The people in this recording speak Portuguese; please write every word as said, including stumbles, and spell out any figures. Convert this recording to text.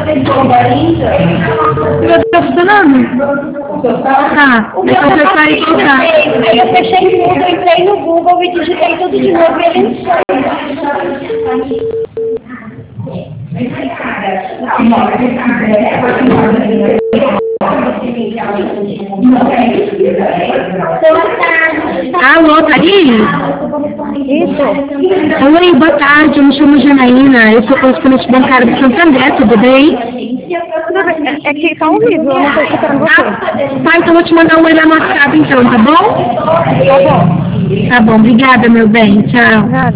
Eu tô funcionando? Tá, deixa eu fechar e voltar. Aí eu fechei tudo, eu entrei no Google e digitei tudo de novo e ele Alô, tá aí? Isso. Oi, boa tarde, eu me chamo Janaína, eu sou correspondente bancária do Santander, tudo bem? Tudo bem. É que tá ao vivo, eu não tô escutando você. Tá, então eu vou te mandar um oi lá no WhatsApp então, tá bom? Tá bom. Tá bom, obrigada, meu bem, tchau. Nada.